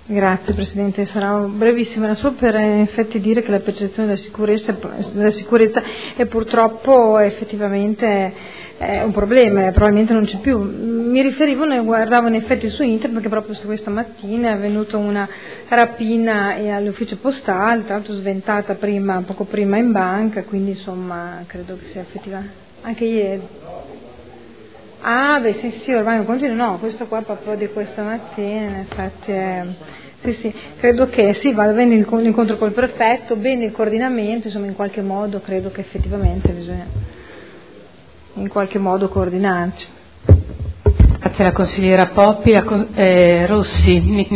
Grazie Presidente, sarà brevissima, era solo per in effetti dire che la percezione della sicurezza è purtroppo effettivamente un problema, probabilmente non c'è più. Mi riferivo, ne guardavo in effetti su internet perché proprio questa mattina è avvenuta una rapina all'ufficio postale, tra l'altro sventata poco prima in banca, quindi insomma credo che sia effettivamente anche ieri. Ah, beh, sì, ormai non continua, no, questo qua proprio di questa mattina, in effetti, sì, credo che sì, vada bene l'incontro col prefetto, bene il coordinamento, insomma, in qualche modo credo che effettivamente bisogna in qualche modo coordinarci. Grazie alla consigliera Poppi. Rossi.